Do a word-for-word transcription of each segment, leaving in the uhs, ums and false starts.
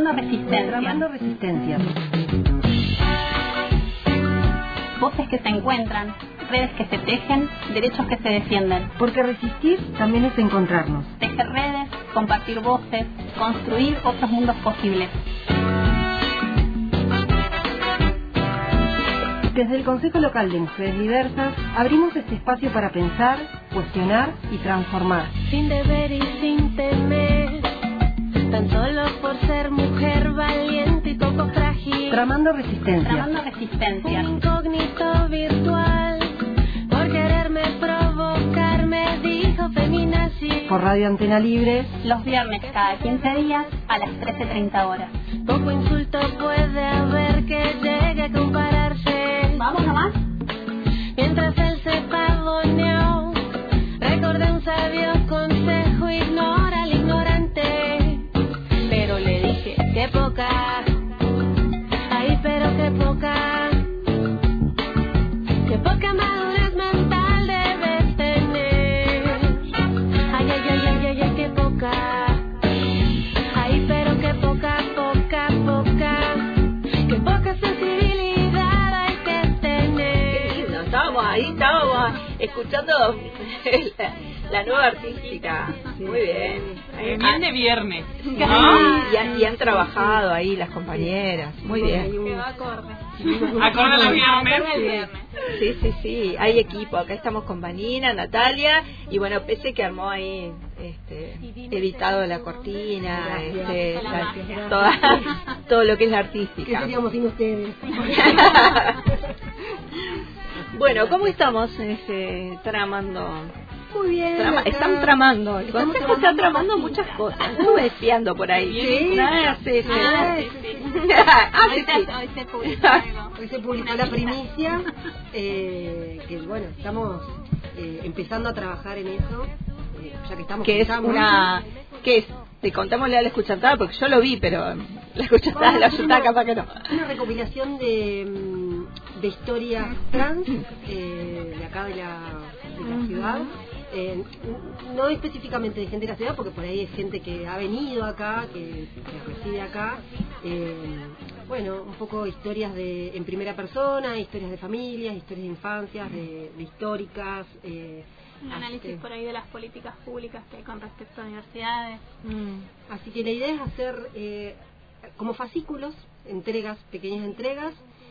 Tramando resistencia. Tramando resistencia. Voces que se encuentran, redes que se tejen, derechos que se defienden. Porque resistir también es encontrarnos. Tejer redes, compartir voces, construir otros mundos posibles. Desde el Consejo Local de Mujeres Diversas, abrimos este espacio para pensar, cuestionar y transformar. Sin deber y sin temer, tan solo por ser mujer valiente y poco frágil. Tramando resistencia. Tramando resistencia. Un incógnito virtual, por quererme provocar, me dijo feminazi. Por Radio Antena Libre, los viernes cada quince días a las trece treinta horas. Poco insulto puede haber que llegue a compararse. ¿Vamos nomás? Mientras él se pavoneó, recordé un sabio consejo: ignora al ignorante. Pero le dije, qué poca, ay, pero qué poca, qué poca madurez mental debes tener. Ay, ay, ay, ay, ay, ay, qué poca, ay, pero qué poca, poca, poca, qué poca sensibilidad hay que tener. Qué lindo, estábamos ahí, estábamos escuchando la, la nueva artística. Muy bien. Eh, bien de viernes, ¿no? ¿no? Y, han, y han trabajado ahí las compañeras. Muy bien. Que va acorde. Acorde a los viernes. viernes. Sí, sí, sí. Hay equipo. Acá estamos con Vanina, Natalia. Y bueno, Pese que armó ahí, este, editado la cortina, este, la, toda, todo lo que es la artística. ¿qué seríamos sin ustedes? Bueno, ¿cómo estamos este, tramando? Muy bien. Trama, acá. están tramando. El Estamos Consejo está tramando tramando muchas cosas. Estuve espiando por ahí. Sí. Ah, sí, sí. Ah, sí, sí. Ah, Hoy sí, se, sí. hoy se publicó algo. Hoy se publicó la primicia, eh, que bueno, estamos eh, empezando a trabajar en eso, eh, ya que estamos... Que es empezamos. una... ¿Qué es? Te contémosle a la escuchantada, porque yo lo vi, pero la escuchantada, la ayuda capaz que no. Una recopilación de, mm, de historias trans eh, de acá de la, de la ciudad. Eh, no específicamente de gente de la ciudad, porque por ahí es gente que ha venido acá, que, que reside acá. Eh, bueno, un poco historias de en primera persona, historias de familias, historias de infancias, de, de históricas. Eh, Un análisis así, por ahí de las políticas públicas que hay con respecto a universidades. Mm. así que la idea es hacer eh, como fascículos, entregas, pequeñas entregas.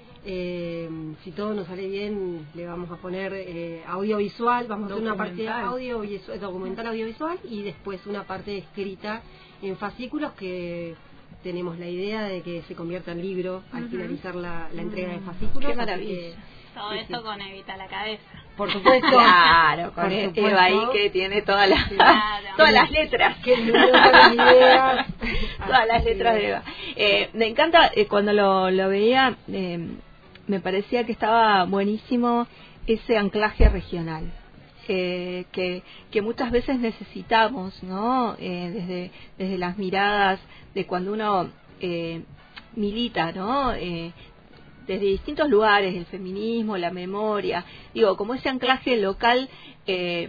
Eh, si todo nos sale bien, le vamos a poner eh, audiovisual, vamos a hacer una parte audiovisual, documental audiovisual y después una parte escrita en fascículos que tenemos la idea de que se convierta en libro al Uh-huh. finalizar la, la entrega de fascículos. Qué maravilla. Así que, Todo sí, esto sí. con Evita la cabeza. Por supuesto. Claro, con Por e- supuesto. Eva ahí que tiene todas las, Claro. todas las letras. Qué lindo con las ideas. Todas las Así letras que- de Eva. Eh, me encanta, eh, cuando lo, lo veía, eh, me parecía que estaba buenísimo ese anclaje regional. Eh, que, que muchas veces necesitamos, ¿no? Eh, desde, desde las miradas de cuando uno eh, milita, ¿no? Eh, desde distintos lugares, el feminismo, la memoria, digo, como ese anclaje local eh,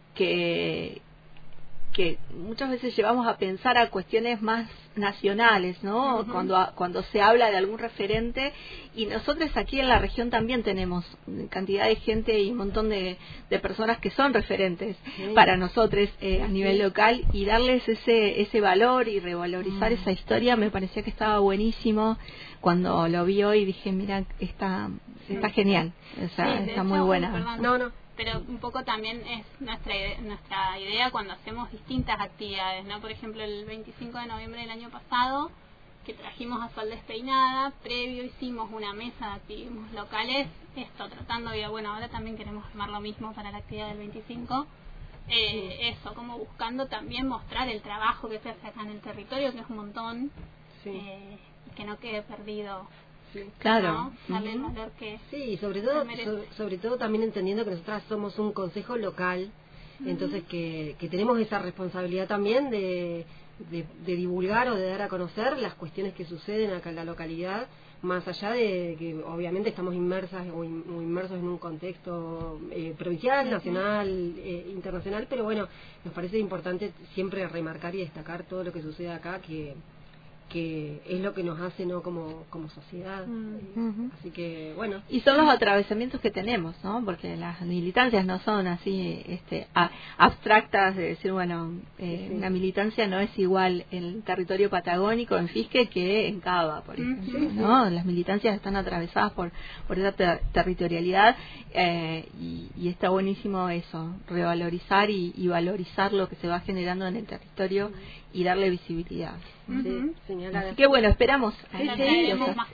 que que muchas veces llevamos a pensar a cuestiones más nacionales, ¿no? Uh-huh. Cuando a, cuando se habla de algún referente, y nosotros aquí en la región también tenemos cantidad de gente y un montón de, de personas que son referentes sí. para nosotros eh, a nivel local, y darles ese ese valor y revalorizar uh-huh. esa historia me parecía que estaba buenísimo. Cuando lo vi hoy dije, mira, está está genial, o sea, sí, está muy hecho, buena. Perdón. No, no. Pero un poco también es nuestra ide- nuestra idea cuando hacemos distintas actividades, ¿no? Por ejemplo, el veinticinco de noviembre del año pasado, que trajimos a Sol Despeinada, previo hicimos una mesa de activismos locales, esto tratando, y bueno, ahora también queremos armar lo mismo para la actividad del veinticinco. Eh, sí. Eso, como buscando también mostrar el trabajo que se hace acá en el territorio, que es un montón, sí. eh, y que no quede perdido. Sí. Claro. ¿No? Darle el valor que sí, sobre todo sobre, sobre todo también entendiendo que nosotras somos un consejo local, uh-huh. entonces que, que tenemos esa responsabilidad también de, de, de divulgar o de dar a conocer las cuestiones que suceden acá en la localidad, más allá de que obviamente estamos inmersas o, in, o inmersos en un contexto eh, provincial, uh-huh. nacional, eh, internacional, pero bueno, nos parece importante siempre remarcar y destacar todo lo que sucede acá, que que es lo que nos hace no como como sociedad. Uh-huh. Así que bueno, y son los atravesamientos que tenemos, ¿no? Porque las militancias no son así este a, abstractas de decir, bueno, eh, sí, sí. una militancia no es igual en el territorio patagónico en Fisque que en Cava, por ejemplo, sí, sí. ¿no? Las militancias están atravesadas por por esa ter- territorialidad eh, y, y está buenísimo eso, revalorizar y, y valorizar lo que se va generando en el territorio y darle visibilidad. Sí, señora. Así que bueno, esperamos. Sí, sí,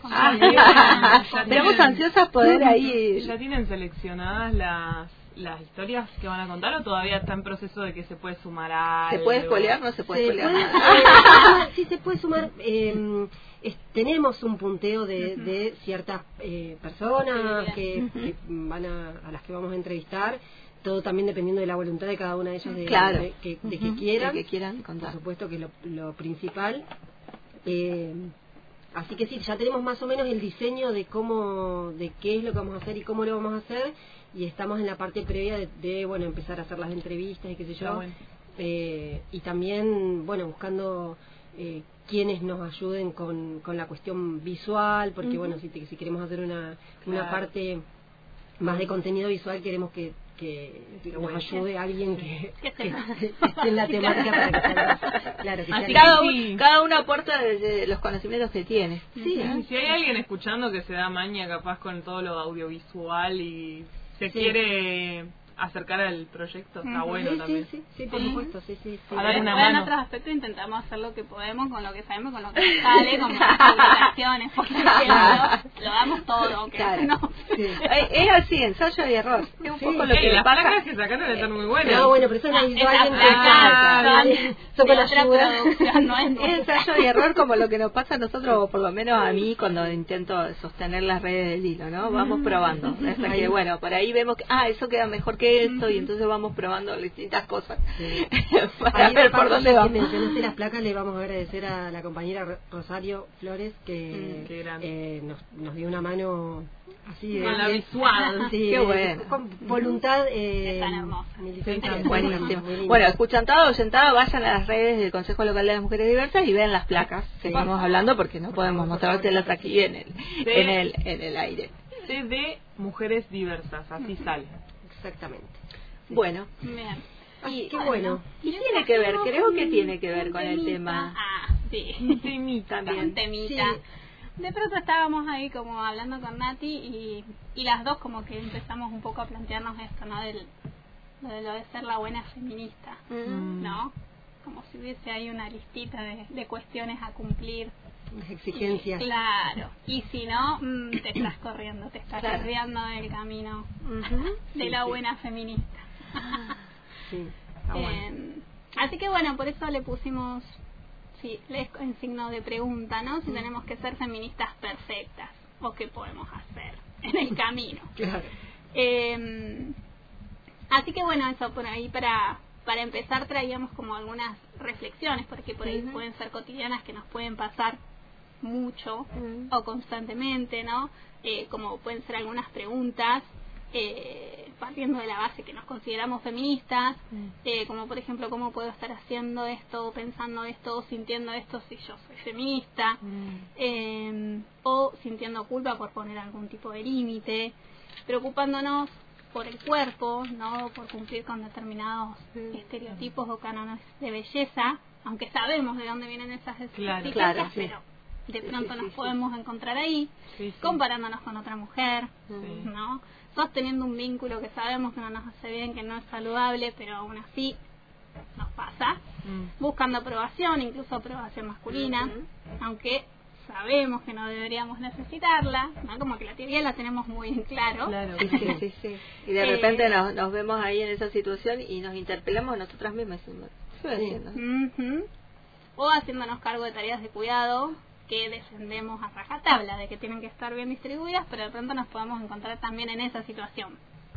ah, esperamos ansiosas poder ahí. ¿Ya tienen seleccionadas las las historias que van a contar o todavía está en proceso de que se puede sumar a ¿Se puede spoilear? No se puede se spoilear. Puede, eh, sí, se puede sumar. Eh, es, tenemos un punteo de, uh-huh. de ciertas eh, personas sí, que, uh-huh. que van a, a las que vamos a entrevistar. Todo también dependiendo de la voluntad de cada una de ellas de, claro. de, de, de, de uh-huh. que quieran, de que quieran contar. Por supuesto que es lo, lo principal. Eh, así que sí, ya tenemos más o menos el diseño de cómo, de qué es lo que vamos a hacer y cómo lo vamos a hacer, y estamos en la parte previa de, de bueno, empezar a hacer las entrevistas y qué sé yo. Bueno. Eh, y también, bueno, buscando eh, quienes nos ayuden con, con la cuestión visual, porque uh-huh. bueno, si, te, si queremos hacer una, claro. una parte más de contenido visual, queremos que que nos bueno. ayude a alguien que, que, que, que esté en la temática para que salga. Claro, que Así sea cada, un, cada uno aporta desde los conocimientos que tiene. Sí, ¿eh? Si hay alguien escuchando que se da maña capaz con todo lo audiovisual y se sí. quiere acercar al proyecto, está uh-huh. bueno sí, también. Sí, sí, sí, por supuesto, sí, sí. sí. A dar una en mano. otros aspectos intentamos hacer lo que podemos con lo que sabemos, con lo que nos sale, como publicaciones, por ejemplo, lo damos todo, aunque claro. no. Sí. Es así, ensayo y error. Es un sí. poco lo Hey, que las pasa. placas que sacaron están muy buenas. No, bueno, pero eso no es alguien que son con ayuda. No es, es ensayo y error como lo que nos pasa a nosotros, o por lo menos a mí cuando intento sostener las redes del hilo, ¿no? Vamos probando. Hasta que, bueno, por ahí vemos que, ah, eso queda mejor que esto, y entonces vamos probando distintas cosas sí. para ahí ver por dónde vamos. Si mencionaste las placas, le vamos a agradecer a la compañera Rosario Flores que mm, eh, nos, nos dio una mano así con la visual. Sí, qué bueno. Con voluntad eh, tan hermosa. Buenísimo. Bueno, escuchantado, oyentado, vayan a las redes del Consejo Local de las Mujeres Diversas y vean las placas que sí. estamos hablando, porque no podemos mostrártelas aquí en el, de, en el en el aire. C de Mujeres Diversas, así uh-huh. sale. Exactamente. Sí. Bueno. Bien. Y, qué bueno. ¿Y tiene que ver? Creo que tiene que ver con el tema. Ah, sí. Un temita también. Un temita. Sí. De pronto estábamos ahí como hablando con Nati y, y las dos como que empezamos un poco a plantearnos esto, ¿no? Del, lo de lo de ser la buena feminista, mm. ¿no? Como si hubiese ahí una listita de, de cuestiones a cumplir. Las exigencias. Y, claro. Y si no, mmm, te estás corriendo, te estás claro. desviando del camino uh-huh. de sí, la sí. buena feminista. Sí, eh, así que bueno, por eso le pusimos sí, en signo de pregunta, ¿no? Si mm. tenemos que ser feministas perfectas o qué podemos hacer en el camino. Claro. Eh, así que bueno, eso por ahí para para empezar traíamos como algunas reflexiones, porque por ahí uh-huh. pueden ser cotidianas que nos pueden pasar mucho uh-huh. o constantemente, ¿no? Eh, como pueden ser algunas preguntas eh, partiendo de la base que nos consideramos feministas, uh-huh. eh, como por ejemplo, ¿cómo puedo estar haciendo esto, pensando esto, sintiendo esto si yo soy feminista? Uh-huh. Eh, o sintiendo culpa por poner algún tipo de límite, preocupándonos por el cuerpo, no por cumplir con determinados uh-huh. estereotipos o cánones de belleza, aunque sabemos de dónde vienen esas exigencias, claro, sí. pero de pronto sí, sí, nos sí, podemos sí. encontrar ahí, sí, sí. comparándonos con otra mujer, sí. ¿no? Sosteniendo un vínculo que sabemos que no nos hace bien, que no es saludable, pero aún así nos pasa, mm. buscando aprobación, incluso aprobación masculina, uh-huh. aunque sabemos que no deberíamos necesitarla, ¿no? Como que la teoría la tenemos muy en claro. Claro, sí, sí, sí, sí. Y de repente eh, nos, nos vemos ahí en esa situación y nos interpelamos nosotras mismas. ¿Qué estoy haciendo? Uh-huh. O haciéndonos cargo de tareas de cuidado que defendemos a rajatabla, de que tienen que estar bien distribuidas, pero de pronto nos podemos encontrar también en esa situación.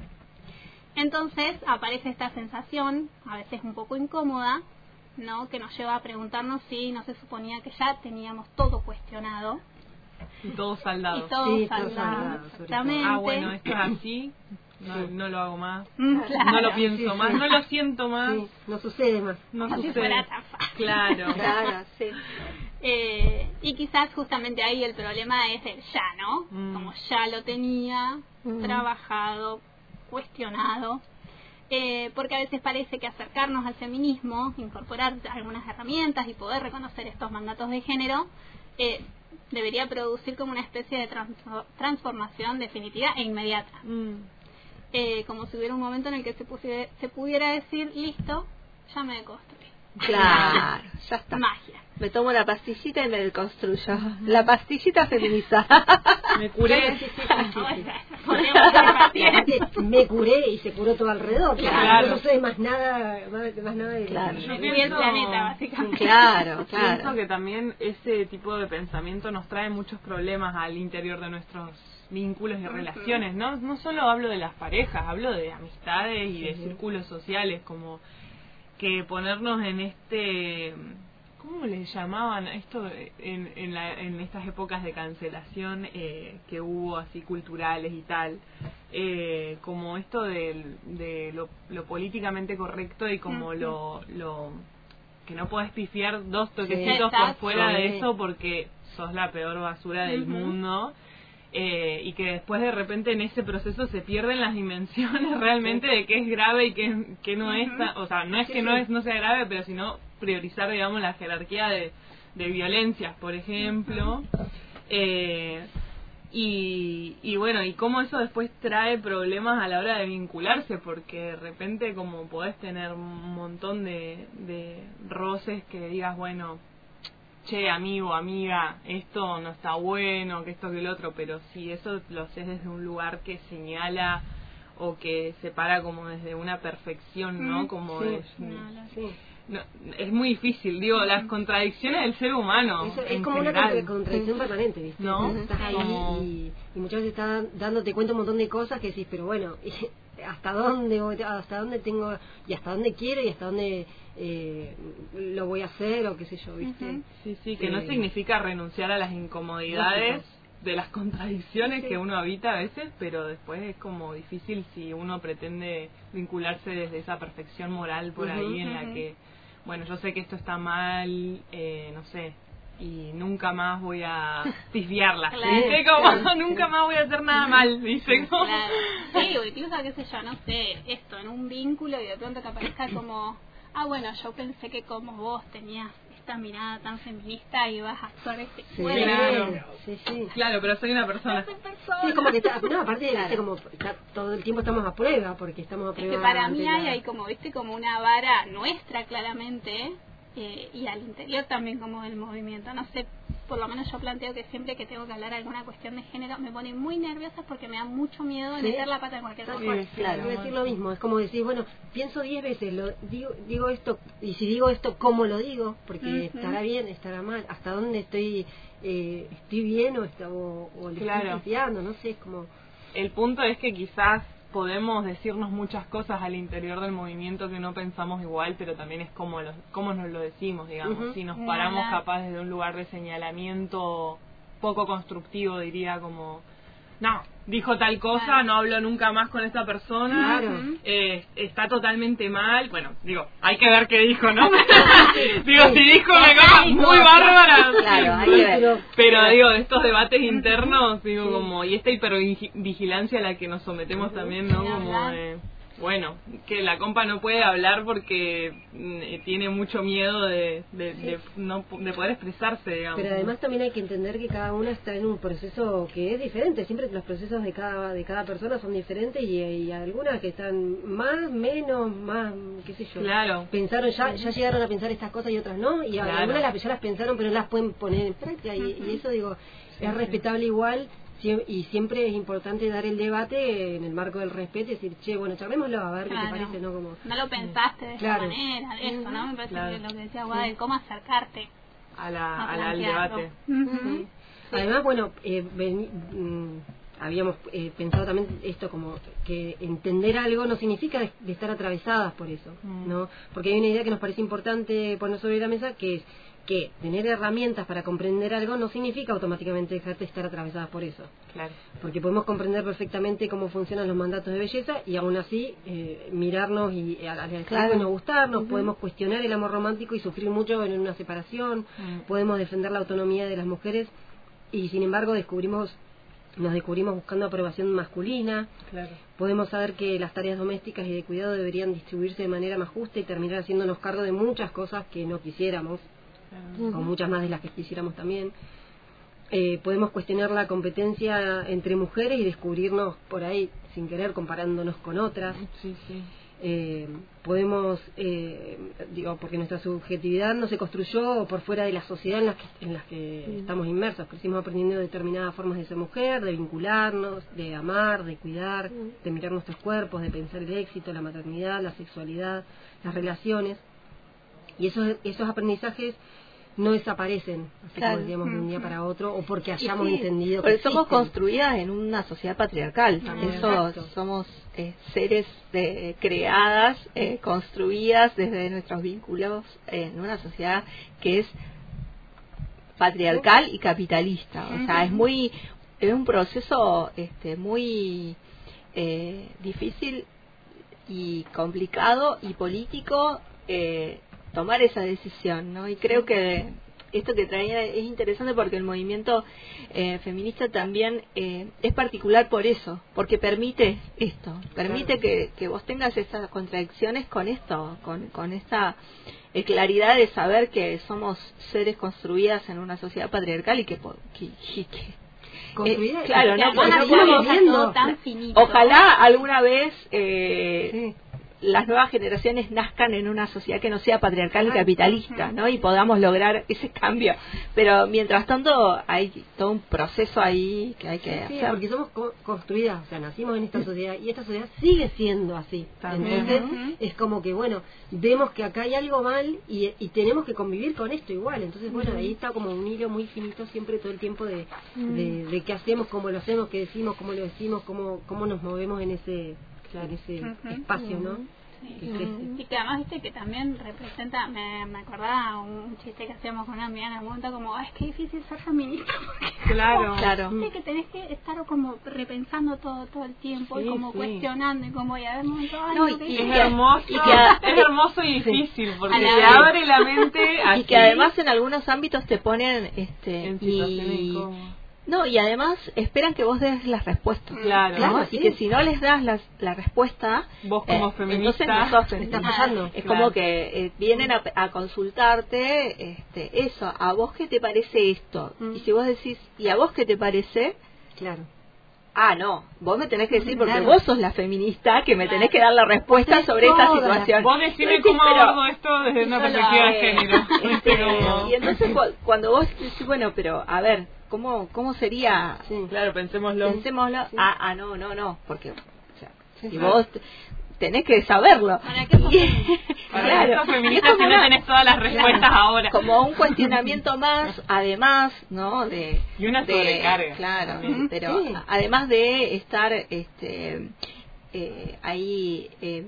Entonces aparece esta sensación, a veces un poco incómoda, ¿no? Que nos lleva a preguntarnos si no se suponía que ya teníamos todo cuestionado y todo saldado y todo sí, saldado, todo saldado exactamente. Ah, bueno, esto es así, no, sí. no lo hago más, claro. no lo pienso sí, más, sí. no lo siento más, sí, no sucede más, no como sucede. si fuera tan fácil. Claro, claro, sí. Eh, y quizás justamente ahí el problema es el ya, ¿no? Mm. Como ya lo tenía Mm. trabajado, cuestionado, eh, porque a veces parece que acercarnos al feminismo, incorporar algunas herramientas y poder reconocer estos mandatos de género, eh, debería producir como una especie de trans transformación definitiva e inmediata. Mm. Eh, como si hubiera un momento en el que se, pusiera, se pudiera decir, listo, ya me deconstruí. Claro, ya está. Magia. Me tomo la pastillita y me deconstruyo. La pastillita feminizada. Me curé. Sí, sí, sí, sí, sí. Podríamos ser pacientes. Aparte, me curé y se curó todo alrededor. Claro. No sé más nada, más, más nada de Claro. Yo Me pienso- fui el planeta, básicamente. Claro, Pienso claro. que también ese tipo de pensamiento nos trae muchos problemas al interior de nuestros vínculos y relaciones. No no solo hablo de las parejas, hablo de amistades y de círculos sociales, como que ponernos en este... ¿Cómo les llamaban esto en, en, la, en estas épocas de cancelación eh, que hubo así culturales y tal? Eh, como esto de, de lo, lo políticamente correcto y como Ujú. lo, lo que no podés pifiar dos Sí. toquecitos por Exacto. fuera de Sí. eso porque sos la peor basura del Ujú. mundo. Eh, y que después de repente en ese proceso se pierden las dimensiones realmente de qué es grave y qué, qué no es, ta- o sea, no es Sí, que sí. no es no sea grave, pero sino priorizar, digamos, la jerarquía de, de violencias, por ejemplo. eh, y, y bueno, y cómo eso después trae problemas a la hora de vincularse, porque de repente como podés tener un montón de, de roces que digas, bueno, che, amigo, amiga, esto no está bueno, que esto que el otro, pero si eso lo haces desde un lugar que señala o que separa como desde una perfección, ¿no? Mm, Como sí, de- No, no. Sí. no, es muy difícil, digo, las contradicciones del ser humano. Eso es en como una general. contra- contradicción permanente, ¿viste? ¿No? Estás ahí Como- y, y muchas veces estás dándote cuenta un montón de cosas que decís, pero bueno, ¿hasta dónde voy, hasta dónde tengo y hasta dónde quiero y hasta dónde eh, lo voy a hacer o qué sé yo, ¿viste? Ujú. Sí, sí, que Sí. no significa renunciar a las incomodidades Lógico. de las contradicciones Sí. que uno habita a veces, pero después es como difícil si uno pretende vincularse desde esa perfección moral por Ujú, ahí en la ujú. que, bueno, yo sé que esto está mal, eh, no sé, y nunca más voy a pifiarla, Claro. ¿viste? Como, Claro. nunca más voy a hacer nada mal, ¿viste? Como- Claro. Sí, o incluso, qué sé yo, no sé, esto en un vínculo y de pronto que aparezca como, ah, bueno, yo pensé que como vos tenías esta mirada tan feminista ibas a actuar de este Sí, juego. Claro. sí, sí. Claro, pero soy una persona. Soy persona. Sí, como que está, no, aparte de ¿viste? Como está, todo el tiempo estamos a prueba, porque estamos a Es prueba. que para mí ante hay, la- hay como, viste, como una vara nuestra claramente, eh, y al interior también como del movimiento. No sé, por lo menos yo planteo que siempre que tengo que hablar alguna cuestión de género me pone muy nerviosa porque me da mucho miedo de Sí. meter la pata en cualquier Tal cosa. cual, claro. Voy a decir lo mismo, es como decir, bueno, pienso diez veces, lo digo, digo esto, y si digo esto, ¿cómo lo digo? Porque Ujú. estará bien, estará mal, hasta dónde estoy eh, estoy bien o, está, o, o le Claro. estoy pifiando, no sé, es como... El punto es que quizás podemos decirnos muchas cosas al interior del movimiento que no pensamos igual, pero también es como, los, como nos lo decimos, digamos. Ujú. Si nos Ni paramos hablar. capaces de un lugar de señalamiento poco constructivo, diría como, no, dijo tal cosa, Claro. no hablo nunca más con esta persona, Claro. eh, está totalmente mal. Bueno, digo, hay que ver qué dijo, ¿no? digo, si dijo una cosa muy bárbara. Claro, hay que ver. Pero- Pero digo, de estos debates internos, digo, como, y esta hipervigilancia a la que nos sometemos también, ¿no? Ni Como, hablar. de, bueno, que la compa no puede hablar porque mm, tiene mucho miedo de, de, de no de poder expresarse, digamos. Pero además también hay que entender que cada una está en un proceso que es diferente. Siempre los procesos de cada de cada persona son diferentes y, y algunas que están más, menos, más, qué sé yo. Claro. Pensaron ya, ya llegaron a pensar estas cosas y otras no. Y Claro. algunas las, ya las pensaron pero no las pueden poner en práctica. Y, y eso digo, es respetable igual. sie- Y siempre es importante dar el debate en el marco del respeto y decir, che, bueno, charlémoslo a ver Claro. qué te parece, ¿no? Como, No lo pensaste de Claro. esa manera, de eso, ¿no? Me parece Claro. que lo que decía Guade, cómo acercarte A la, a a la- al plantearlo. debate. Ujú. Además, bueno, eh, veni- mm, habíamos eh, pensado también esto como que entender algo no significa de, de estar atravesadas por eso, Mm. ¿no? Porque hay una idea que nos parece importante poner sobre la mesa que es que tener herramientas para comprender algo no significa automáticamente dejarte estar atravesadas por eso. Claro. Porque podemos comprender perfectamente cómo funcionan los mandatos de belleza y aún así eh, mirarnos y eh, al espejo Claro. y no gustarnos, Ujú. podemos cuestionar el amor romántico y sufrir mucho en una separación, Mm. podemos defender la autonomía de las mujeres y sin embargo descubrimos nos descubrimos buscando aprobación masculina. Claro. Podemos saber que las tareas domésticas y de cuidado deberían distribuirse de manera más justa y terminar haciéndonos cargo de muchas cosas que no quisiéramos, Claro. o muchas más de las que quisiéramos también. Eh, podemos cuestionar la competencia entre mujeres y descubrirnos por ahí, sin querer, comparándonos con otras. Sí, sí. Eh, podemos, eh, digo, porque nuestra subjetividad no se construyó por fuera de la sociedad en la que, en las que Mm. estamos inmersos. Crecimos aprendiendo determinadas formas de ser mujer, de vincularnos, de amar, de cuidar, Mm. de mirar nuestros cuerpos, de pensar el éxito, la maternidad, la sexualidad, las relaciones. Y esos, esos aprendizajes no desaparecen, así Claro. como decíamos, de un día para otro, o porque hayamos Sí, entendido porque que somos existen. construidas en una sociedad patriarcal. También. Eso Exacto. somos eh, seres de, creadas, eh, construidas desde nuestros vínculos en una sociedad que es patriarcal y capitalista. O sea, es muy es un proceso este muy eh, difícil y complicado y político eh, tomar esa decisión, ¿no? Y creo que esto que traía es interesante porque el movimiento eh, feminista también eh, es particular por eso, porque permite esto, permite Claro. que, que vos tengas estas contradicciones con esto, con, con esta eh, claridad de saber que somos seres construidas en una sociedad patriarcal y que, po- que, y que Construida eh, claro, y no, que porque además no la podemos- seguimos viendo. todo tan finito. ojalá alguna vez eh, Sí. las nuevas generaciones nazcan en una sociedad que no sea patriarcal y Claro. capitalista, ¿no? Y podamos lograr ese cambio. Pero mientras tanto hay todo un proceso ahí que hay que Sí, hacer. porque somos co- construidas, o sea, nacimos en esta sociedad y esta sociedad sigue siendo así. También. Entonces, Ujú. es como que, bueno, vemos que acá hay algo mal y, y tenemos que convivir con esto igual. Entonces, bueno, ahí está como un hilo muy finito siempre todo el tiempo de, de, de qué hacemos, cómo lo hacemos, qué decimos, cómo lo decimos, cómo, cómo nos movemos en ese, en ese Ujú. espacio, ¿no? Sí. Que crece. Y que además, viste, que también representa, me, me acordaba un chiste que hacíamos con una amiga en el momento, como, "Ay, es que difícil ser feminista, porque Claro. Claro. viste que tenés que estar como repensando todo todo el tiempo Sí, y como sí. cuestionando y como, y a ver, momento, ay, No, no, y- qué y Es difícil". que- hermoso, y que- es hermoso y difícil porque A la te vez. abre la mente así, Y que además en algunos ámbitos te ponen este en situaciones y incómodas. no y además esperan que vos des las respuestas. Claro. ¿no? Claro, Y sí. que si no les das las- la respuesta, Vos como eh, feminista entonces no sos Está feminista. fallando. Es Claro. como que eh, vienen a, a consultarte este, eso, ¿a vos qué te parece esto? Mm. Y si vos decís, ¿y a vos qué te parece? Claro. Ah, no, vos me tenés que decir porque Claro. vos sos la feminista que me tenés que dar la respuesta Ustedes sobre esta todas las- situación. Vos decime Sí, cómo pero- abordo esto desde una Yo lo perspectiva de hago. género. Este, Viste, como- y entonces cu- cuando vos decís, bueno, pero a ver, ¿cómo cómo sería? Sí. Claro, pensémoslo. Pensémoslo. Sí. Ah, ah, no, no, no, porque o sea, Sí, si sí. vos t- tenés que saberlo. ¿Para qué sos Y- feminista? Para claro, eso y es feminista como si no una- tenés todas las respuestas ahora. como un cuestionamiento más, además, ¿no? De Y una de- sobrecarga. Claro, También. pero Sí. a- además de estar este eh, ahí eh,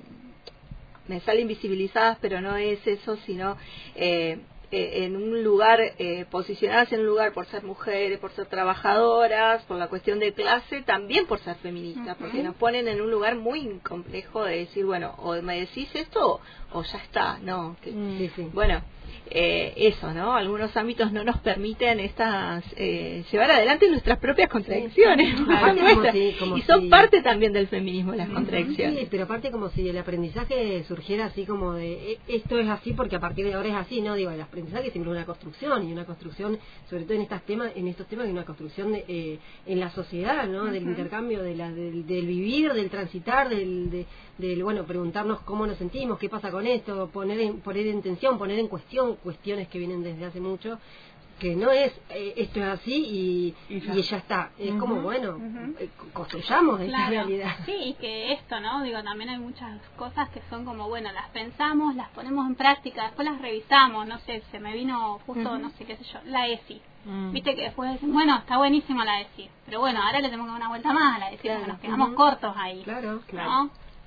me sale invisibilizadas, pero no es eso, sino eh, eh, en un lugar, eh, posicionadas en un lugar por ser mujeres, por ser trabajadoras, por la cuestión de clase, también por ser feministas, porque nos ponen en un lugar muy complejo de decir, bueno, o me decís esto o ya está, no, que- Sí, sí. bueno, eh, eso, ¿no? Algunos ámbitos no nos permiten estas eh, llevar adelante nuestras propias contradicciones, Sí, las aparte nuestras, como si- como y son si- parte también del feminismo las Sí, contradicciones. pero aparte como si el aprendizaje surgiera así como de "E- esto es así porque a partir de ahora es así", no, digo, el aprendizaje siempre es una construcción y una construcción, sobre todo en estos temas, en estos temas, de una construcción de, eh, en la sociedad, ¿no? Del intercambio, de la, del, del vivir, del transitar, del, de, del, bueno, preguntarnos cómo nos sentimos, qué pasa con esto, poner en, poner en tensión, poner en cuestión cuestiones que vienen desde hace mucho, que no es eh, esto es así y, Y ya. y ya está, es Ujú, como, bueno, ujú. eh, construyamos esa Claro, realidad. sí, y que esto, ¿no? Digo, también hay muchas cosas que son como, bueno, las pensamos, las ponemos en práctica, después las revisamos, no sé, se me vino justo, Ujú. no sé qué sé yo, la ESI. Mm. Viste que después dicen, bueno, está buenísima la ESI, pero bueno, ahora le tenemos que dar una vuelta más a la ESI, Claro. porque nos quedamos Ujú. cortos ahí, Claro, Claro. ¿no?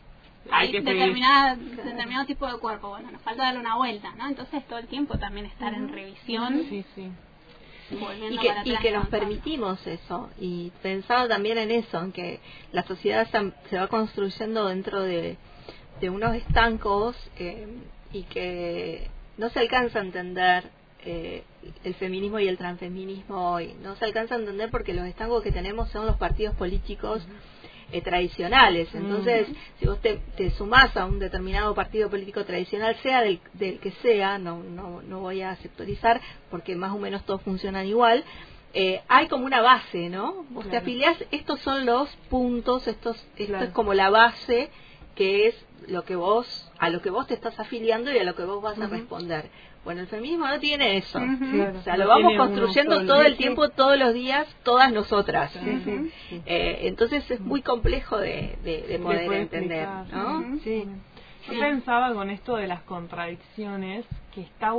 hay que seguir. determinada, determinado tipo de cuerpo, bueno, nos falta darle una vuelta, ¿no? Entonces todo el tiempo también estar en revisión. Sí, sí. volviendo Y que, para y atrás que y nos avanzando. permitimos eso, y pensaba también en eso, en que la sociedad se, se va construyendo dentro de, de unos estancos eh, y que no se alcanza a entender eh, el feminismo y el transfeminismo hoy, no se alcanza a entender porque los estancos que tenemos son los partidos políticos eh, tradicionales. Entonces, uh-huh. si vos te, te sumás a un determinado partido político tradicional, sea del, del que sea, no, no, no voy a sectorizar porque más o menos todos funcionan igual, eh, hay como una base, ¿no? Vos claro. te afiliás, estos son los puntos, estos, esto claro. es como la base que es lo que vos, a lo que vos te estás afiliando y a lo que vos vas uh-huh. a responder. Bueno, el feminismo no tiene eso. Uh-huh. Claro, o sea, no lo vamos construyendo todo el tiempo, todos los días, todas nosotras. Uh-huh. Eh, entonces es muy complejo de, de, de poder de entender, ¿no? Uh-huh. Sí. Yo sí. pensaba con esto de las contradicciones que está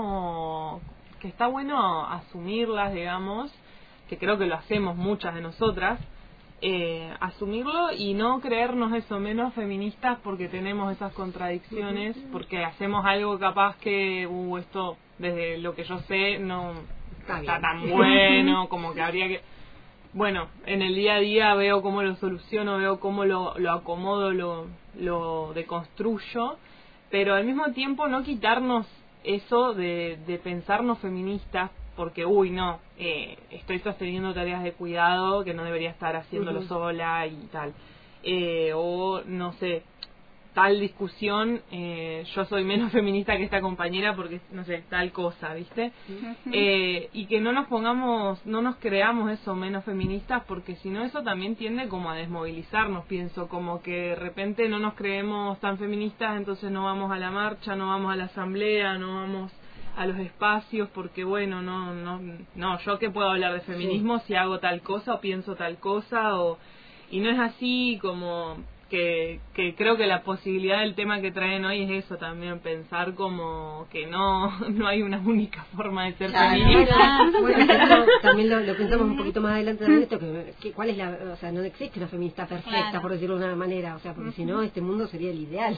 bueno, que está bueno asumirlas, digamos, que creo que lo hacemos muchas de nosotras. Eh, asumirlo y no creernos eso menos feministas porque tenemos esas contradicciones, porque hacemos algo capaz que uh, esto desde lo que yo sé no está, está tan bueno, como que habría que, bueno, en el día a día veo cómo lo soluciono, veo cómo lo, lo acomodo, lo, lo deconstruyo, pero al mismo tiempo no quitarnos eso de, de pensarnos feministas porque, uy, no, eh, estoy sosteniendo tareas de cuidado que no debería estar haciéndolo uh-huh. sola y tal. Eh, o, no sé, tal discusión, eh, yo soy menos feminista que esta compañera porque, no sé, tal cosa, ¿viste? Uh-huh. Eh, y que no nos pongamos, no nos creamos eso menos feministas porque si no eso también tiende como a desmovilizarnos, pienso, como que de repente no nos creemos tan feministas, entonces no vamos a la marcha, no vamos a la asamblea, no vamos a los espacios porque bueno, no no no yo qué puedo hablar de feminismo sí. si hago tal cosa o pienso tal cosa o y no es así, como que que creo que la posibilidad del tema que traen hoy es eso también, pensar como que no no hay una única forma de ser claro, feminista. Bueno, bueno, también lo, lo pensamos un poquito más adelante también esto que, que cuál es la, o sea, no existe una feminista perfecta claro. por decirlo de una manera, o sea, porque uh-huh. si no este mundo sería el ideal.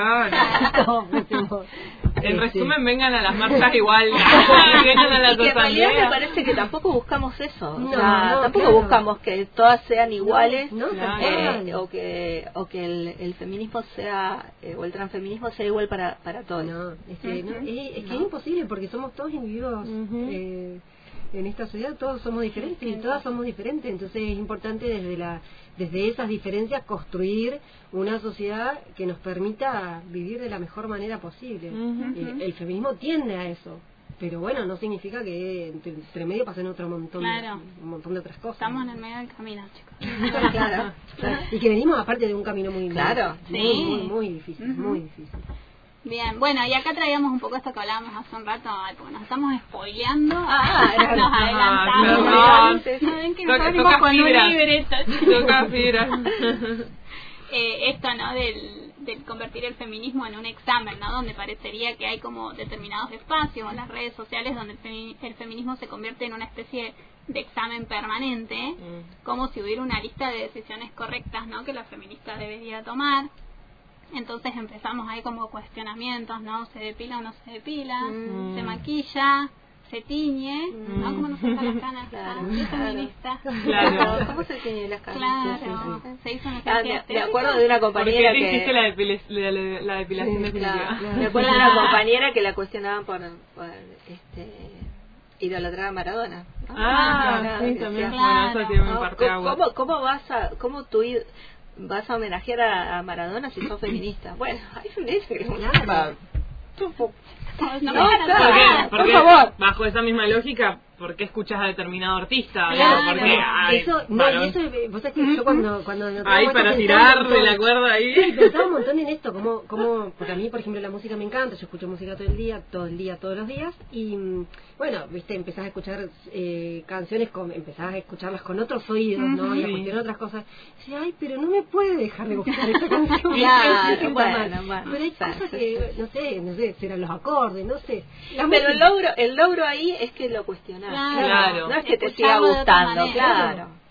Claro. no, en resumen, vengan a las marchas igual, vengan a las y que en realidad me parece que tampoco buscamos eso, no, o sea, no, tampoco claro. buscamos que todas sean iguales, no, no, eh, claro. o que o que el, el feminismo sea eh, o el transfeminismo sea igual para para todos. No, es que, uh-huh. no, es, es, que no. es imposible porque somos todos individuos. Uh-huh. Eh, en esta sociedad todos somos diferentes y todas somos diferentes, entonces es importante desde la desde esas diferencias construir una sociedad que nos permita vivir de la mejor manera posible. Uh-huh. eh, el feminismo tiende a eso, pero bueno, no significa que entre, entre medio pasen otro montón claro. de, un montón de otras cosas. Estamos en el medio del camino, chicos. claro, claro. Y que venimos aparte de un camino muy claro, muy, sí. muy, muy, muy difícil, uh-huh. muy difícil. Bien, bueno, y acá traíamos un poco esto que hablábamos hace un rato, porque nos estamos spoileando, ah, nos adelantamos. Ah, ¿Saben que toca, nosotros toca con fibra. un libreto? Toca fibra. eh, esto, ¿no? Del, del convertir el feminismo en un examen, ¿no? Donde parecería que hay como determinados espacios en las redes sociales donde el, femi- el feminismo se convierte en una especie de examen permanente, mm. como si hubiera una lista de decisiones correctas, ¿no? Que la feminista debería tomar. Entonces empezamos ahí como cuestionamientos, ¿no? ¿Se depila o no se depila? Mm. ¿Se maquilla? ¿Se tiñe? Mm. ¿No? ¿Cómo nos saca las canas? Claro, ¿Es feminista? Claro. ¿Cómo se tiñe las canas? Claro. Sí, sí. Se hizo una ah, me, me acuerdo de una compañera ¿Por qué que... hiciste la, depil- la, la, la depilación sí, definitiva? claro, claro. Me acuerdo de una compañera que la cuestionaban por, por este... idolatrar a Maradona, ¿no? Ah, claro, sí, que también. decía, Bueno, eso tiene un ¿no? parteaguas. ¿Cómo, ¿Cómo vas a... cómo tu id- vas a homenajear a, a Maradona si sos feminista? Bueno, hay feministas que claro. No, no, no, claro, porque, porque por favor. bajo esa misma lógica, ¿por qué escuchas a determinado artista? Claro, ¿no? Porque, ay, eso, no, varón. y eso, vos sabés que yo cuando, cuando ahí para tirar de la cuerda ahí. Sí, pensaba un montón en esto, como, como, porque a mí, por ejemplo, la música me encanta, yo escucho música todo el día, todo el día, todos los días, y bueno, viste, empezás a escuchar eh, canciones, con, empezás a escucharlas con otros oídos, ¿no? Y a Sí. cuestionar otras cosas. Y decía, ay, pero no me puede dejar de gustar esta canción. Claro, Sí, bueno, mal. bueno, pero hay sí, cosas sí, que, no sé, no sé, serán los acordes, no sé. La Pero el música- logro, el logro ahí es que lo cuestionás. Claro. Claro. No es que te siga Escucharlo de otra gustando, manera. claro.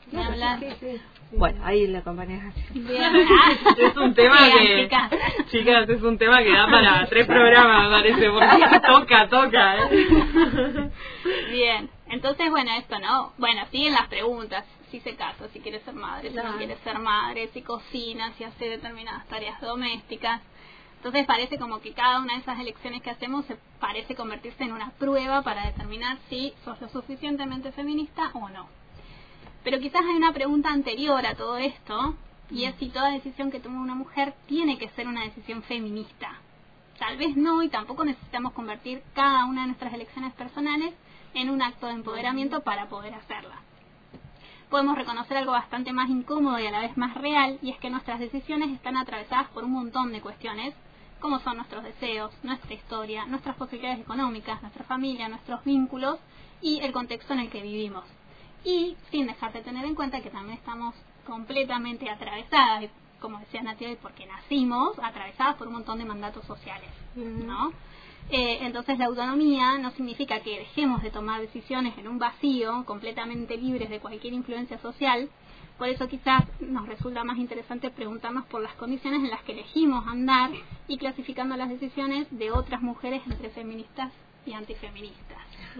Ni hablar. Sí, sí, sí. Bueno, ahí la compañera. Bien. Ah, Es un tema bien, que, chicas. chicas, es un tema que da para tres programas, me parece, porque toca, toca, ¿eh? Bien, entonces bueno, esto, ¿no? Bueno, siguen las preguntas, si se casa, si quiere ser madre, si no Claro. quiere ser madre, si cocina, si hace determinadas tareas domésticas. Entonces parece como que cada una de esas elecciones que hacemos se parece convertirse en una prueba para determinar si sos lo suficientemente feminista o no. Pero quizás hay una pregunta anterior a todo esto, y es si toda decisión que toma una mujer tiene que ser una decisión feminista. Tal vez no, y tampoco necesitamos convertir cada una de nuestras elecciones personales en un acto de empoderamiento para poder hacerla. Podemos reconocer algo bastante más incómodo y a la vez más real, y es que nuestras decisiones están atravesadas por un montón de cuestiones, como son nuestros deseos, nuestra historia, nuestras posibilidades económicas, nuestra familia, nuestros vínculos y el contexto en el que vivimos. Y sin dejar de tener en cuenta que también estamos completamente atravesadas, y como decía Nati, porque nacimos atravesadas por un montón de mandatos sociales, ¿no? Eh, entonces la autonomía no significa que dejemos de tomar decisiones en un vacío, completamente libres de cualquier influencia social. Por eso quizás nos resulta más interesante preguntarnos por las condiciones en las que elegimos andar y clasificando las decisiones de otras mujeres entre feministas y antifeministas.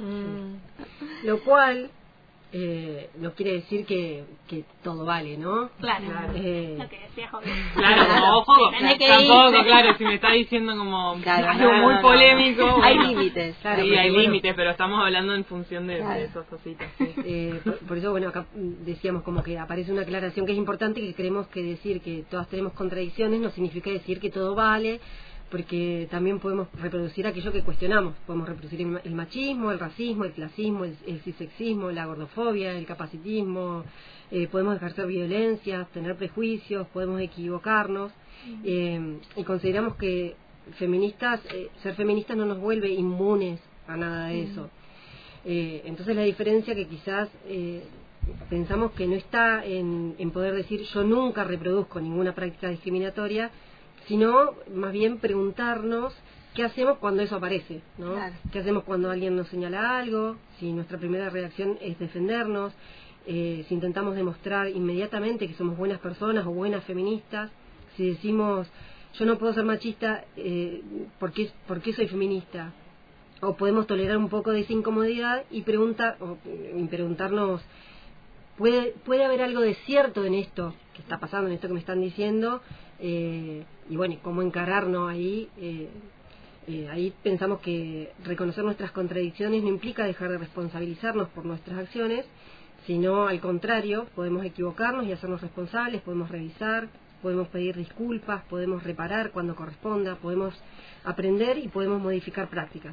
Mm. Lo cual eh, no quiere decir que, que todo vale, ¿no? Claro, Eh, lo que decía Jorge. Claro, como, ojo, Depende que tampoco, dice. claro, si me está diciendo como Claro, algo no, muy no, no. polémico. Hay bueno. límites. Claro, Sí, porque, hay bueno, límites, pero estamos hablando en función de, Claro. de esas cositas. Sí. Eh, por, por eso, bueno, acá mm, decíamos como que aparece una aclaración que es importante, que creemos que decir que todas tenemos contradicciones no significa decir que todo vale, porque también podemos reproducir aquello que cuestionamos. Podemos reproducir el, ma- el machismo, el racismo, el clasismo, el, el cisexismo, la gordofobia, el capacitismo, eh, podemos ejercer violencias, tener prejuicios, podemos equivocarnos, eh, y consideramos que feministas, eh, ser feministas no nos vuelve inmunes a nada de eso. Eh, entonces la diferencia que quizás eh, pensamos que no está en, en poder decir yo nunca reproduzco ninguna práctica discriminatoria, sino más bien preguntarnos qué hacemos cuando eso aparece, ¿no? Claro. ¿Qué hacemos cuando alguien nos señala algo? Si nuestra primera reacción es defendernos, eh, si intentamos demostrar inmediatamente que somos buenas personas o buenas feministas, si decimos yo no puedo ser machista, eh, ¿por qué, ¿por qué soy feminista? O podemos tolerar un poco de esa incomodidad y preguntar, o, y preguntarnos, ¿puede, ¿puede haber algo de cierto en esto que está pasando, en esto que me están diciendo? Eh, y bueno, ¿cómo encararnos ahí? Eh, eh, ahí pensamos que reconocer nuestras contradicciones no implica dejar de responsabilizarnos por nuestras acciones, sino al contrario, podemos equivocarnos y hacernos responsables, podemos revisar, podemos pedir disculpas, podemos reparar cuando corresponda, podemos aprender y podemos modificar prácticas.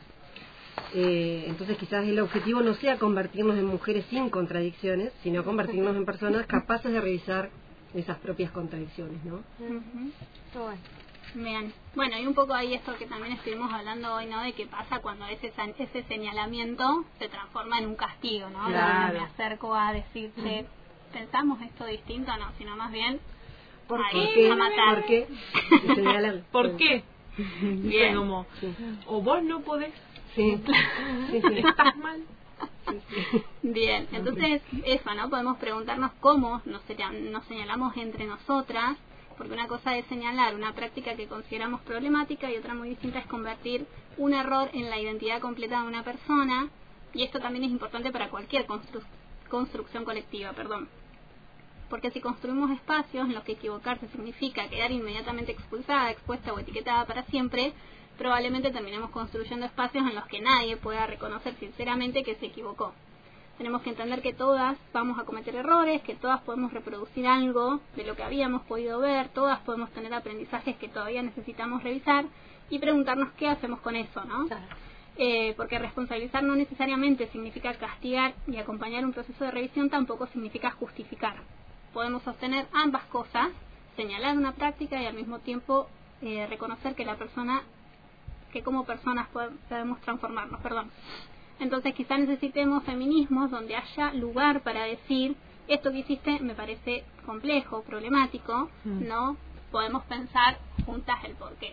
Eh, entonces quizás el objetivo no sea convertirnos en mujeres sin contradicciones, sino convertirnos en personas capaces de revisar esas propias contradicciones, ¿no? Ujú. Está bueno. Bien. Bueno, y un poco ahí esto que también estuvimos hablando hoy, ¿no? De qué pasa cuando ese san- ese señalamiento se transforma en un castigo, ¿no? Claro. Donde me acerco a decirte, ¿pensamos esto distinto? No, sino más bien, ¿Por ahí, qué? a matar. ¿Por qué? Y señalan. ¿Por qué? Bien. Como, Sí. o vos no podés, Sí. Sí, sí. estás mal. Sí, sí. Bien, entonces eso, ¿no? Podemos preguntarnos cómo nos, señal- nos señalamos entre nosotras, porque una cosa es señalar una práctica que consideramos problemática y otra muy distinta es convertir un error en la identidad completa de una persona, y esto también es importante para cualquier constru- construcción colectiva, perdón. Porque si construimos espacios en los que equivocarse significa quedar inmediatamente expulsada, expuesta o etiquetada para siempre, probablemente terminemos construyendo espacios en los que nadie pueda reconocer sinceramente que se equivocó. Tenemos que entender que todas vamos a cometer errores, que todas podemos reproducir algo de lo que habíamos podido ver, todas podemos tener aprendizajes que todavía necesitamos revisar y preguntarnos qué hacemos con eso, ¿no? Claro. Eh, porque responsabilizar no necesariamente significa castigar y acompañar un proceso de revisión tampoco significa justificar. Podemos sostener ambas cosas, señalar una práctica y al mismo tiempo eh, reconocer que la persona, que como personas podemos transformarnos, perdón. Entonces quizá necesitemos feminismos donde haya lugar para decir esto que hiciste me parece complejo, problemático, Mm. ¿no? Podemos pensar juntas el porqué.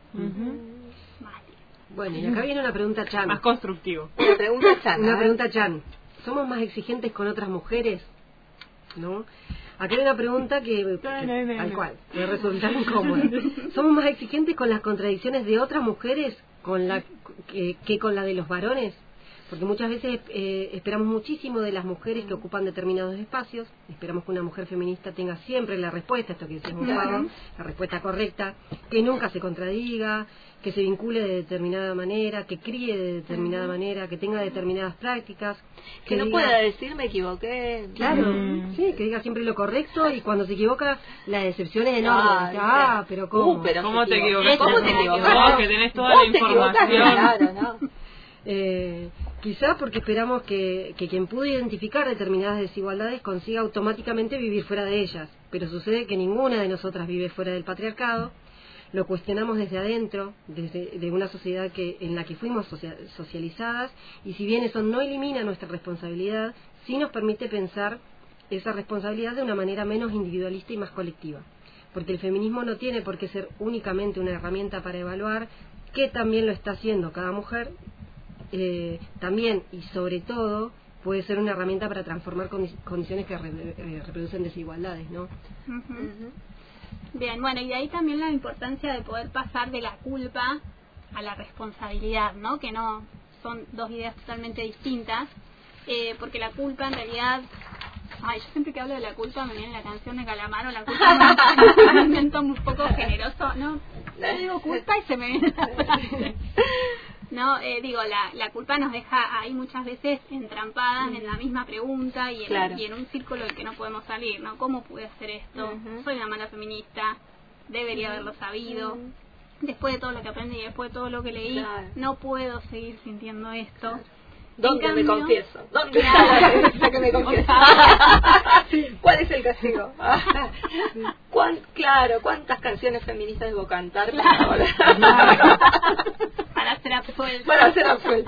Mati. Bueno, y acá viene una pregunta Chan. Más constructivo. Una pregunta chana. Una ¿eh? pregunta Chan. ¿Somos más exigentes con otras mujeres? ¿no? Acá hay una pregunta que, que al cual me resulta incómoda. ¿Somos más exigentes con las contradicciones de otras mujeres con la que, que con la de los varones? Porque muchas veces eh, esperamos muchísimo de las mujeres que ocupan determinados espacios, esperamos que una mujer feminista tenga siempre la respuesta, esto que decíamos, claro, la respuesta correcta, que nunca se contradiga, que se vincule de determinada manera, que críe de determinada uh-huh. manera, que tenga determinadas prácticas. Que, que no diga, pueda decir me equivoqué. Claro, mm. sí, que diga siempre lo correcto y cuando se equivoca la decepción es enorme. Ah, dice, ah pero ¿cómo? Uh, pero ¿Cómo te equivocaste? ¿Cómo te equivocaste? Que tenés toda la información. Claro, ¿no? Eh, quizá porque esperamos que, que quien pudo identificar determinadas desigualdades consiga automáticamente vivir fuera de ellas, pero sucede que ninguna de nosotras vive fuera del patriarcado, lo cuestionamos desde adentro, desde de una sociedad que en la que fuimos socia, socializadas, y si bien eso no elimina nuestra responsabilidad, sí nos permite pensar esa responsabilidad de una manera menos individualista y más colectiva, porque el feminismo no tiene por qué ser únicamente una herramienta para evaluar, que también lo está haciendo cada mujer. Eh, también y sobre todo puede ser una herramienta para transformar condi- condiciones que re- eh, reproducen desigualdades, ¿no? Uh-huh. Uh-huh. Bien, bueno, y de ahí también la importancia de poder pasar de la culpa a la responsabilidad, ¿no? Que no son dos ideas totalmente distintas, eh, porque la culpa en realidad, ay, yo siempre que hablo de la culpa me viene la canción de Calamaro, la culpa es un sentimiento un poco generoso, ¿no? Yo digo culpa y se me viene la frase. No, eh, digo, la, la culpa nos deja ahí muchas veces entrampadas uh-huh. en la misma pregunta y en, claro. y en un círculo del que no podemos salir, ¿no? ¿Cómo pude hacer esto? Uh-huh. Soy una mala feminista, debería uh-huh. haberlo sabido. Uh-huh. Después de todo lo que aprendí y después de todo lo que leí, claro. no puedo seguir sintiendo esto. Claro. ¿Dónde cambio, me confieso? ¿Dónde claro. está que me confieso? ¿Cuál es el castigo? ¿Cuán, claro, ¿cuántas canciones feministas debo cantar claro. para, para ser absuelta? Para ser absuelta.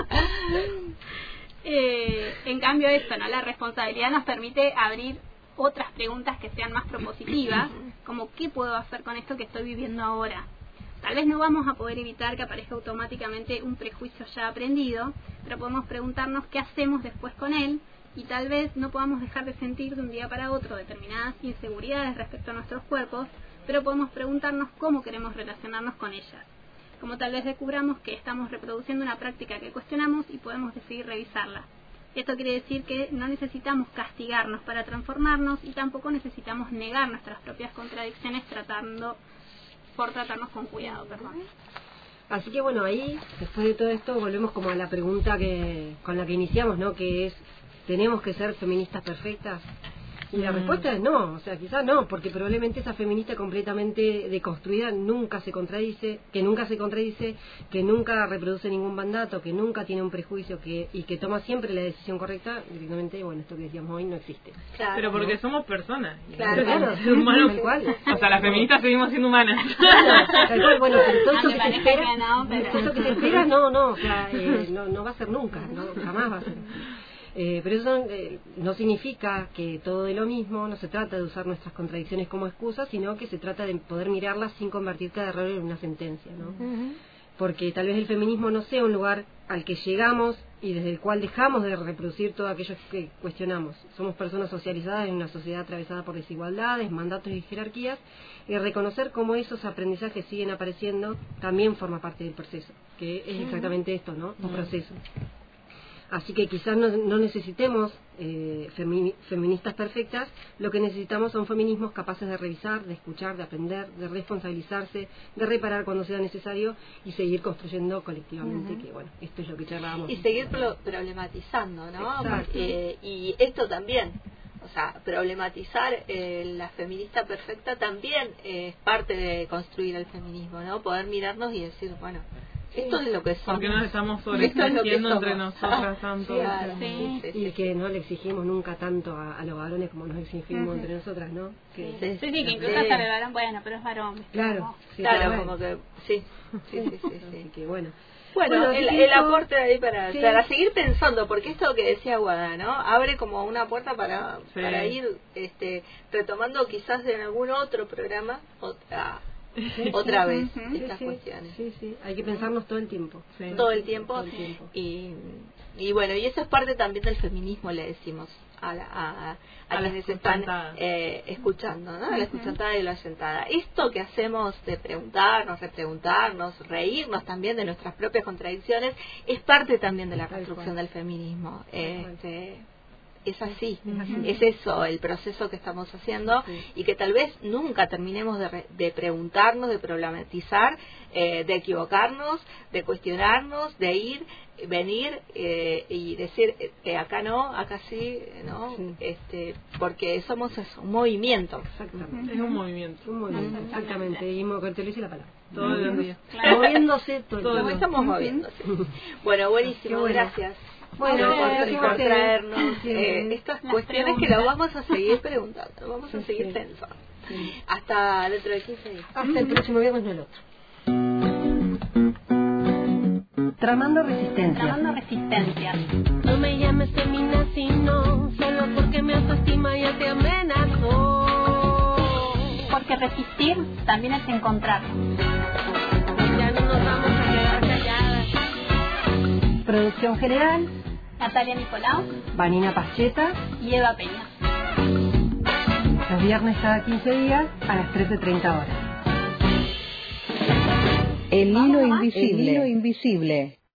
Eh, en cambio esto, ¿no? La responsabilidad nos permite abrir otras preguntas que sean más propositivas, como ¿qué puedo hacer con esto que estoy viviendo ahora? Tal vez no vamos a poder evitar que aparezca automáticamente un prejuicio ya aprendido, pero podemos preguntarnos qué hacemos después con él y tal vez no podamos dejar de sentir de un día para otro determinadas inseguridades respecto a nuestros cuerpos, pero podemos preguntarnos cómo queremos relacionarnos con ellas. Como tal vez descubramos que estamos reproduciendo una práctica que cuestionamos y podemos decidir revisarla. Esto quiere decir que no necesitamos castigarnos para transformarnos y tampoco necesitamos negar nuestras propias contradicciones tratando por tratarnos con cuidado, perdón. Así que bueno, ahí, después de todo esto, volvemos como a la pregunta que con la que iniciamos, ¿no? Que es, ¿tenemos que ser feministas perfectas? Y la mm. respuesta es no, o sea, quizás no, porque probablemente esa feminista completamente deconstruida nunca se contradice, que nunca se contradice, que nunca reproduce ningún mandato, que nunca tiene un prejuicio que y que toma siempre la decisión correcta, directamente, bueno, esto que decíamos hoy no existe. Claro, pero porque ¿no? somos personas. Claro, claro, humanos. Tal cual. O sea, las feministas seguimos siendo humanas. Claro, tal cual, bueno, pero todo eso que se espera, no, pero... todo eso que se espera, no, no, o sea, eh, no, no va a ser nunca, no, jamás va a ser. Eh, pero eso eh, no significa que todo de lo mismo, no se trata de usar nuestras contradicciones como excusa, sino que se trata de poder mirarlas sin convertir cada error en una sentencia, ¿no? Uh-huh. Porque tal vez el feminismo no sea un lugar al que llegamos y desde el cual dejamos de reproducir todo aquello que cuestionamos. Somos personas socializadas en una sociedad atravesada por desigualdades, mandatos y jerarquías, y reconocer cómo esos aprendizajes siguen apareciendo también forma parte del proceso, que es exactamente esto, ¿no? Un proceso. Así que quizás no, no necesitemos eh, femi- feministas perfectas, lo que necesitamos son feminismos capaces de revisar, de escuchar, de aprender, de responsabilizarse, de reparar cuando sea necesario y seguir construyendo colectivamente, uh-huh. que bueno, esto es lo que charlábamos. Y seguir pro- problematizando, ¿no? Exacto. Eh, y esto también, o sea, problematizar eh, la feminista perfecta también eh, es parte de construir el feminismo, ¿no? Poder mirarnos y decir, bueno, esto es lo que somos. Porque nos estamos sobreextendiendo entre nosotras tanto. Sí, claro, sí, sí, sí, y que no le exigimos nunca tanto a, a los varones como nos exigimos uh-huh. entre nosotras, ¿no? Que, sí, sí, sí, sí, que incluso sí. hasta el varón, bueno, pero es varón. Claro, sí, claro, bueno. como que, sí, sí, sí, sí, sí. Así que bueno. Bueno, bueno el, el aporte ahí para, sí. para seguir pensando, porque esto que decía Guada, ¿no? Abre como una puerta para, sí. para ir este, retomando quizás en algún otro programa otra... Sí, otra vez uh-huh. estas sí, cuestiones. Sí, sí, hay que pensarnos todo el tiempo. Sí. Todo el tiempo. Todo el tiempo. Y, Y bueno, y eso es parte también del feminismo, le decimos a, la, a, a, a quienes están eh, escuchando, ¿no? A la escuchantada y la sentada. Esto que hacemos de preguntarnos, repreguntarnos, reírnos también de nuestras propias contradicciones, es parte también de la construcción del feminismo. Este, es así, uh-huh. es eso el proceso que estamos haciendo, sí. y que tal vez nunca terminemos de, re, de preguntarnos, de problematizar, eh, de equivocarnos, de cuestionarnos, de ir, venir eh, y decir que eh, acá no, acá sí, no, sí. este, porque somos eso, un movimiento. Exactamente. Es un movimiento. Un movimiento, exactamente. Y mo- te lo hice la palabra. Todos uh-huh. los días. Claro. Moviéndose todo el Todos tiempo. estamos moviéndose. Bueno, buenísimo, bueno. gracias. Bueno, por, por traernos sí, eh, estas las cuestiones preguntas. que lo vamos a seguir preguntando, vamos sí, a seguir sí. pensando. Sí. Hasta dentro de quince días. Hasta el próximo viernes, no el otro. Tramando resistencia. Tramando resistencia. No me llames feminazi, no, solo porque mi autoestima ya te amenazó. Porque resistir también es encontrar. Ya no nos vamos a quedar calladas. Producción general, Natalia Nicolau Vanina Pascheta, y Eva Peña. los viernes cada quince días a las trece treinta horas. El hilo invisible. El hilo invisible.